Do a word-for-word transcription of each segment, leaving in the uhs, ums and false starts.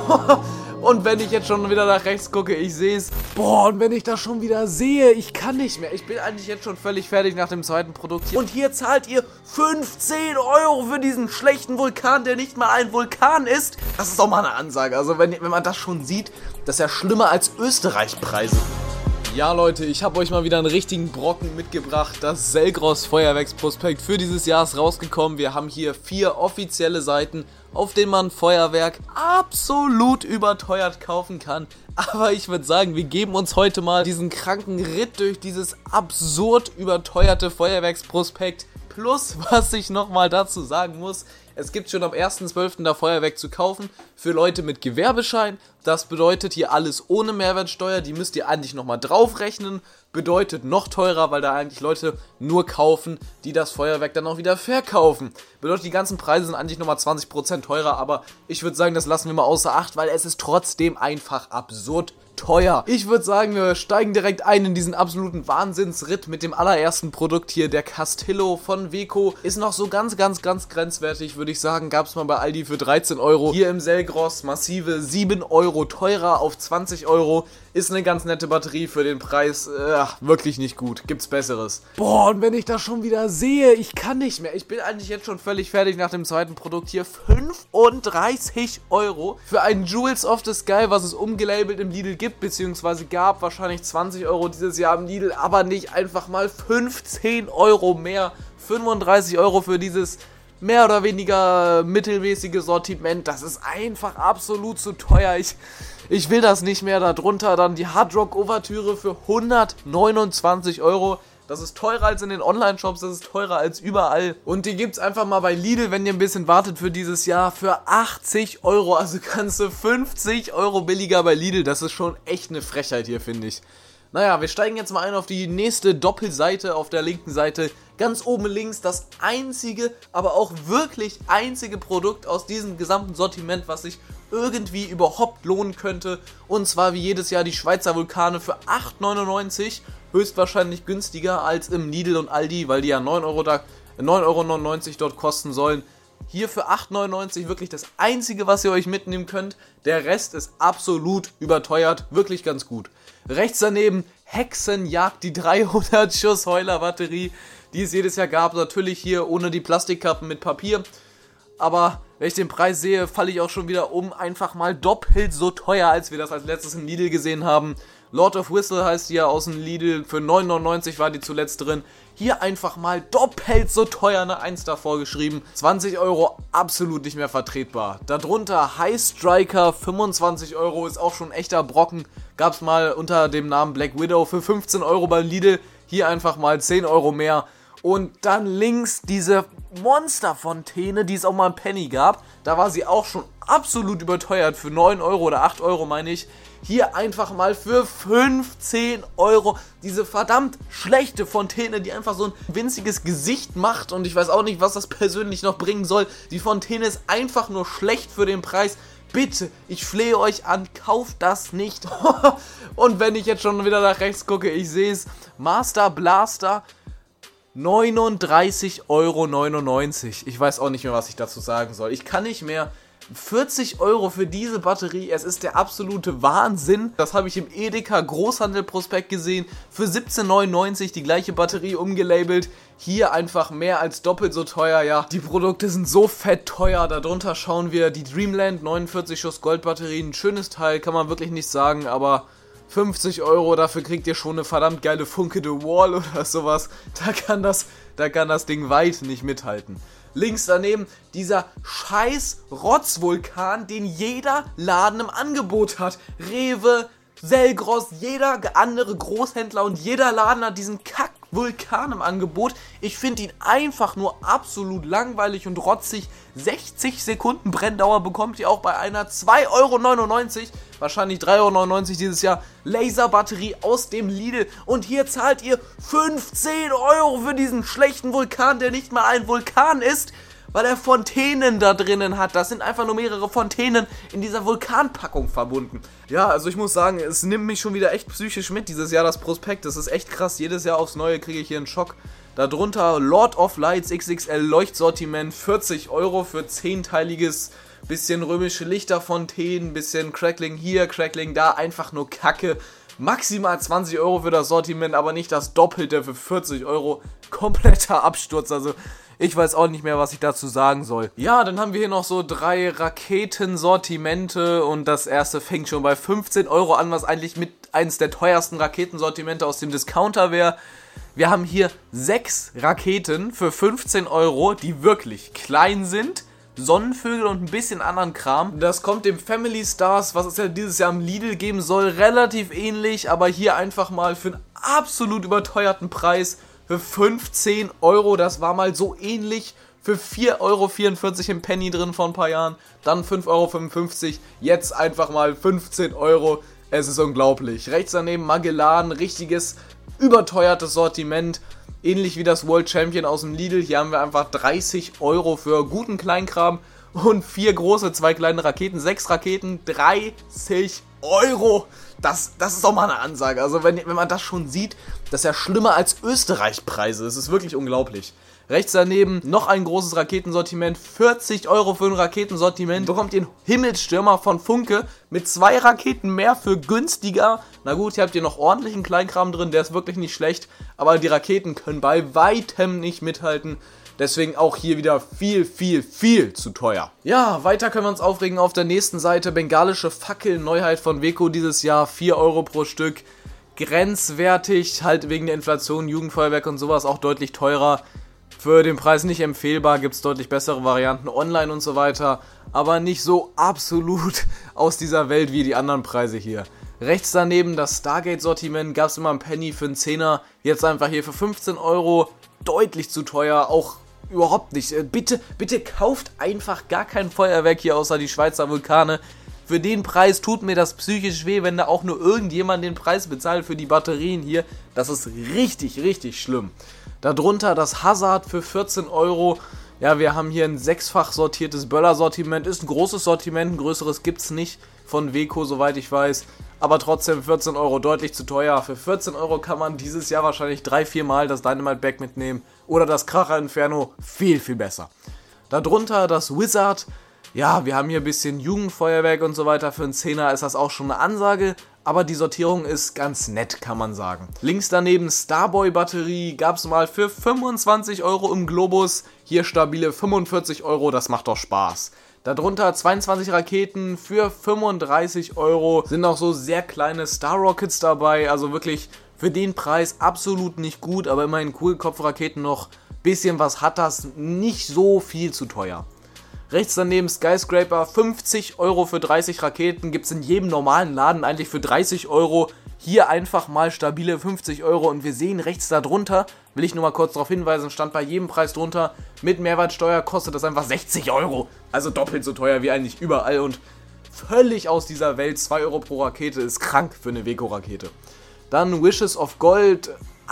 Und wenn ich jetzt schon wieder nach rechts gucke, ich sehe es. Boah, und wenn ich das schon wieder sehe, ich kann nicht mehr. Ich bin eigentlich jetzt schon völlig fertig nach dem zweiten Produkt hier. Und hier zahlt ihr fünfzehn Euro für diesen schlechten Vulkan, der nicht mal ein Vulkan ist. Das ist doch mal eine Ansage. Also wenn, wenn man das schon sieht, das ist ja schlimmer als Österreich-Preise. Ja Leute, ich habe euch mal wieder einen richtigen Brocken mitgebracht. Das Selgros Feuerwerksprospekt für dieses Jahr ist rausgekommen. Wir haben hier vier offizielle Seiten, auf denen man Feuerwerk absolut überteuert kaufen kann. Aber ich würde sagen, wir geben uns heute mal diesen kranken Ritt durch dieses absurd überteuerte Feuerwerksprospekt. Plus, was ich nochmal dazu sagen muss, es gibt schon am ersten zwölften da Feuerwerk zu kaufen für Leute mit Gewerbeschein. Das bedeutet hier alles ohne Mehrwertsteuer, die müsst ihr eigentlich nochmal draufrechnen. Bedeutet noch teurer, weil da eigentlich Leute nur kaufen, die das Feuerwerk dann auch wieder verkaufen. Bedeutet, die ganzen Preise sind eigentlich nochmal zwanzig Prozent teurer, aber ich würde sagen, das lassen wir mal außer Acht, weil es ist trotzdem einfach absurd teuer. Ich würde sagen, wir steigen direkt ein in diesen absoluten Wahnsinnsritt mit dem allerersten Produkt hier. Der Castillo von Weco ist noch so ganz, ganz, ganz grenzwertig, würde ich sagen. Gab es mal bei Aldi für dreizehn Euro. Hier im Selgros massive sieben Euro teurer auf zwanzig Euro. Ist eine ganz nette Batterie für den Preis. Äh, wirklich nicht gut. Gibt's Besseres. Boah, und wenn ich das schon wieder sehe, ich kann nicht mehr. Ich bin eigentlich jetzt schon völlig fertig nach dem zweiten Produkt hier. fünfunddreißig Euro für ein Jewels of the Sky, was es umgelabelt im Lidl gibt, beziehungsweise gab. Wahrscheinlich zwanzig Euro dieses Jahr im Lidl, aber nicht einfach mal fünfzehn Euro mehr. fünfunddreißig Euro für dieses mehr oder weniger mittelmäßige Sortiment. Das ist einfach absolut zu teuer. Ich... Ich will das nicht mehr. Darunter dann die Hard Rock Ouvertüre für hundertneunundzwanzig Euro. Das ist teurer als in den Online-Shops, das ist teurer als überall. Und die gibt's einfach mal bei Lidl, wenn ihr ein bisschen wartet für dieses Jahr, für achtzig Euro. Also kannst du fünfzig Euro billiger bei Lidl. Das ist schon echt eine Frechheit hier, finde ich. Naja, wir steigen jetzt mal ein auf die nächste Doppelseite auf der linken Seite. Ganz oben links das einzige, aber auch wirklich einzige Produkt aus diesem gesamten Sortiment, was sich irgendwie überhaupt lohnen könnte. Und zwar wie jedes Jahr die Schweizer Vulkane für acht neunundneunzig. Höchstwahrscheinlich günstiger als im Lidl und Aldi, weil die ja neun Euro neunundneunzig dort kosten sollen. Hier für acht neunundneunzig wirklich das einzige, was ihr euch mitnehmen könnt. Der Rest ist absolut überteuert, wirklich ganz gut. Rechts daneben Hexenjagd, die dreihundert Schuss Heuler Batterie, die es jedes Jahr gab. Natürlich hier ohne die Plastikkappen mit Papier. Aber wenn ich den Preis sehe, falle ich auch schon wieder um. Einfach mal doppelt so teuer, als wir das als letztes im Lidl gesehen haben. Lord of Whistle heißt die ja aus dem Lidl. Für neun neunundneunzig war die zuletzt drin. Hier einfach mal doppelt so teuer, eine eins davor geschrieben. zwanzig Euro absolut nicht mehr vertretbar. Darunter High Striker, fünfundzwanzig Euro, ist auch schon ein echter Brocken. Gab es mal unter dem Namen Black Widow für fünfzehn Euro beim Lidl. Hier einfach mal zehn Euro mehr. Und dann links diese Monsterfontäne, die es auch mal im Penny gab. Da war sie auch schon absolut überteuert für neun Euro oder acht Euro, meine ich. Hier einfach mal für fünfzehn Euro diese verdammt schlechte Fontäne, die einfach so ein winziges Gesicht macht. Und ich weiß auch nicht, was das persönlich noch bringen soll. Die Fontäne ist einfach nur schlecht für den Preis. Bitte, ich flehe euch an, kauft das nicht. Und wenn ich jetzt schon wieder nach rechts gucke, ich sehe es. Master Blaster. neununddreißig Euro neunundneunzig. Ich weiß auch nicht mehr, was ich dazu sagen soll. Ich kann nicht mehr. vierzig Euro für diese Batterie, es ist der absolute Wahnsinn. Das habe ich im Edeka Großhandel-Prospekt gesehen. Für siebzehn neunundneunzig die gleiche Batterie umgelabelt. Hier einfach mehr als doppelt so teuer. Ja, die Produkte sind so fett teuer. Darunter schauen wir die Dreamland neunundvierzig Schuss Goldbatterien. Ein schönes Teil, kann man wirklich nicht sagen, aber fünfzig Euro, dafür kriegt ihr schon eine verdammt geile Funke the Wall oder sowas. Da kann das, da kann das Ding weit nicht mithalten. Links daneben dieser scheiß Rotzvulkan, den jeder Laden im Angebot hat. Rewe, Selgros, jeder andere Großhändler und jeder Laden hat diesen Kack-Vulkan im Angebot. Ich finde ihn einfach nur absolut langweilig und rotzig. sechzig Sekunden Brenndauer bekommt ihr auch bei einer zwei Euro neunundneunzig, wahrscheinlich drei Euro neunundneunzig dieses Jahr, Laserbatterie aus dem Lidl. Und hier zahlt ihr fünfzehn Euro für diesen schlechten Vulkan, der nicht mal ein Vulkan ist, weil er Fontänen da drinnen hat. Das sind einfach nur mehrere Fontänen in dieser Vulkanpackung verbunden. Ja, also ich muss sagen, es nimmt mich schon wieder echt psychisch mit dieses Jahr, das Prospekt. Das ist echt krass. Jedes Jahr aufs Neue kriege ich hier einen Schock. Darunter Lord of Lights X X L Leuchtsortiment, vierzig Euro für zehnteiliges bisschen römische Lichterfontänen, bisschen Crackling hier, Crackling da, einfach nur Kacke. Maximal zwanzig Euro für das Sortiment, aber nicht das Doppelte für vierzig Euro. Kompletter Absturz, also ich weiß auch nicht mehr, was ich dazu sagen soll. Ja, dann haben wir hier noch so drei Raketensortimente und das erste fängt schon bei fünfzehn Euro an, was eigentlich mit eins der teuersten Raketensortimente aus dem Discounter wäre. Wir haben hier sechs Raketen für fünfzehn Euro, die wirklich klein sind. Sonnenvögel und ein bisschen anderen Kram. Das kommt dem Family Stars, was es ja dieses Jahr am Lidl geben soll, relativ ähnlich, aber hier einfach mal für einen absolut überteuerten Preis für fünfzehn Euro. Das war mal so ähnlich für vier Euro vierundvierzig im Penny drin vor ein paar Jahren. Dann fünf Euro fünfundfünfzig, jetzt einfach mal fünfzehn Euro. Es ist unglaublich. Rechts daneben Magellan, richtiges überteuertes Sortiment. Ähnlich wie das World Champion aus dem Lidl. Hier haben wir einfach dreißig Euro für guten Kleinkram und vier große, zwei kleine Raketen. Sechs Raketen, dreißig Euro. Das, das ist doch mal eine Ansage. Also wenn, wenn man das schon sieht, das ist ja schlimmer als Österreich-Preise. Das ist wirklich unglaublich. Rechts daneben noch ein großes Raketensortiment. vierzig Euro für ein Raketensortiment. Bekommt ihr einen Himmelsstürmer von Funke mit zwei Raketen mehr für günstiger. Na gut, hier habt ihr noch ordentlichen Kleinkram drin. Der ist wirklich nicht schlecht. Aber die Raketen können bei weitem nicht mithalten. Deswegen auch hier wieder viel, viel, viel zu teuer. Ja, weiter können wir uns aufregen auf der nächsten Seite. Bengalische Fackel, Neuheit von Weco dieses Jahr. vier Euro pro Stück. Grenzwertig, halt wegen der Inflation, Jugendfeuerwerk und sowas auch deutlich teurer. Für den Preis nicht empfehlbar, gibt es deutlich bessere Varianten online und so weiter, aber nicht so absolut aus dieser Welt wie die anderen Preise hier. Rechts daneben das Stargate-Sortiment, gab es immer einen Penny für einen Zehner, jetzt einfach hier für fünfzehn Euro, deutlich zu teuer, auch überhaupt nicht. Bitte, bitte kauft einfach gar kein Feuerwerk hier außer die Schweizer Vulkane. Für den Preis tut mir das psychisch weh, wenn da auch nur irgendjemand den Preis bezahlt für die Batterien hier. Das ist richtig, richtig schlimm. Darunter das Hazard für vierzehn Euro. Ja, wir haben hier ein sechsfach sortiertes Böller-Sortiment. Ist ein großes Sortiment, ein größeres gibt es nicht von Weco, soweit ich weiß. Aber trotzdem vierzehn Euro, deutlich zu teuer. Für vierzehn Euro kann man dieses Jahr wahrscheinlich drei, vier Mal das Dynamite-Bag mitnehmen. Oder das Kracher Inferno, viel, viel besser. Darunter das Wizard. Ja, wir haben hier ein bisschen Jugendfeuerwerk und so weiter. Für einen Zehner ist das auch schon eine Ansage. Aber die Sortierung ist ganz nett, kann man sagen. Links daneben Starboy-Batterie, gab es mal für fünfundzwanzig Euro im Globus. Hier stabile fünfundvierzig Euro, das macht doch Spaß. Darunter zweiundzwanzig Raketen für fünfunddreißig Euro. Sind auch so sehr kleine Star Rockets dabei, also wirklich für den Preis absolut nicht gut. Aber immerhin Kugelkopfraketen noch. Bisschen was hat das, nicht so viel zu teuer. Rechts daneben Skyscraper, fünfzig Euro für dreißig Raketen, gibt es in jedem normalen Laden eigentlich für dreißig Euro. Hier einfach mal stabile fünfzig Euro und wir sehen rechts darunter, will ich nur mal kurz darauf hinweisen, stand bei jedem Preis drunter, mit Mehrwertsteuer kostet das einfach sechzig Euro. Also doppelt so teuer wie eigentlich überall und völlig aus dieser Welt, zwei Euro pro Rakete ist krank für eine Weco-Rakete. Dann Wishes of Gold,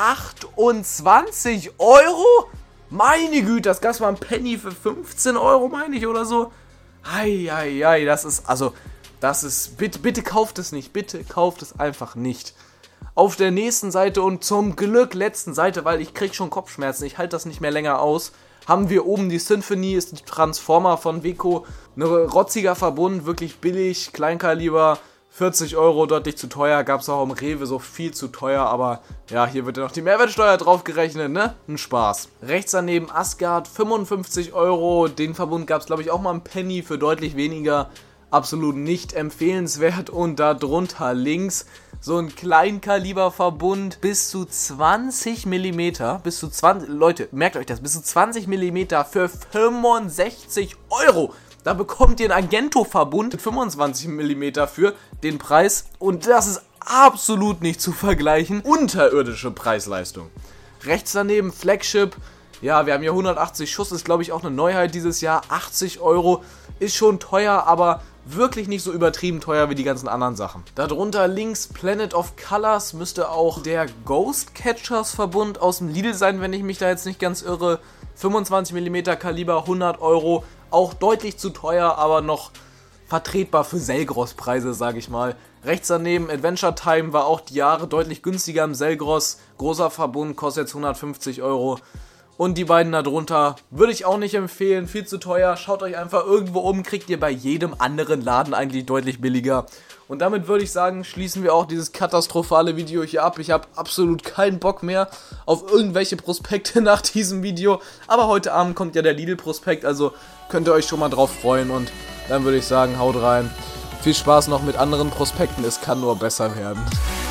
achtundzwanzig Euro? Meine Güte, das gab mal ein Penny für fünfzehn Euro, meine ich, oder so. Eieiei, das ist, also, das ist, bitte, bitte kauft es nicht, bitte kauft es einfach nicht. Auf der nächsten Seite und zum Glück letzten Seite, weil ich krieg schon Kopfschmerzen, ich halte das nicht mehr länger aus, haben wir oben die Symphony, ist die Transformer von Weco, ein rotziger Verbund, wirklich billig, Kleinkaliber, vierzig Euro, deutlich zu teuer, gab es auch im Rewe, so viel zu teuer, aber ja, hier wird ja noch die Mehrwertsteuer drauf gerechnet, ne? Ein Spaß. Rechts daneben Asgard, fünfundfünfzig Euro, den Verbund gab es glaube ich auch mal einen Penny für deutlich weniger, absolut nicht empfehlenswert und darunter links so ein Kleinkaliberverbund bis zu zwanzig Millimeter, bis zu zwanzig, Leute, merkt euch das, bis zu zwanzig Millimeter für fünfundsechzig Euro. Da bekommt ihr einen Argento-Verbund mit fünfundzwanzig Millimeter für den Preis und das ist absolut nicht zu vergleichen. Unterirdische Preisleistung. Rechts daneben Flagship. Ja, wir haben hier hundertachtzig Schuss, ist glaube ich auch eine Neuheit dieses Jahr. achtzig Euro ist schon teuer, aber wirklich nicht so übertrieben teuer wie die ganzen anderen Sachen. Darunter links Planet of Colors müsste auch der Ghost Catchers Verbund aus dem Lidl sein, wenn ich mich da jetzt nicht ganz irre. fünfundzwanzig Millimeter Kaliber, hundert Euro. Auch deutlich zu teuer, aber noch vertretbar für Selgros-Preise, sage ich mal. Rechts daneben Adventure Time war auch die Jahre deutlich günstiger im Selgros. Großer Verbund, kostet jetzt hundertfünfzig Euro. Und die beiden da drunter würde ich auch nicht empfehlen, viel zu teuer. Schaut euch einfach irgendwo um, kriegt ihr bei jedem anderen Laden eigentlich deutlich billiger. Und damit würde ich sagen, schließen wir auch dieses katastrophale Video hier ab. Ich habe absolut keinen Bock mehr auf irgendwelche Prospekte nach diesem Video. Aber heute Abend kommt ja der Lidl-Prospekt, also könnt ihr euch schon mal drauf freuen. Und dann würde ich sagen, haut rein. Viel Spaß noch mit anderen Prospekten, es kann nur besser werden.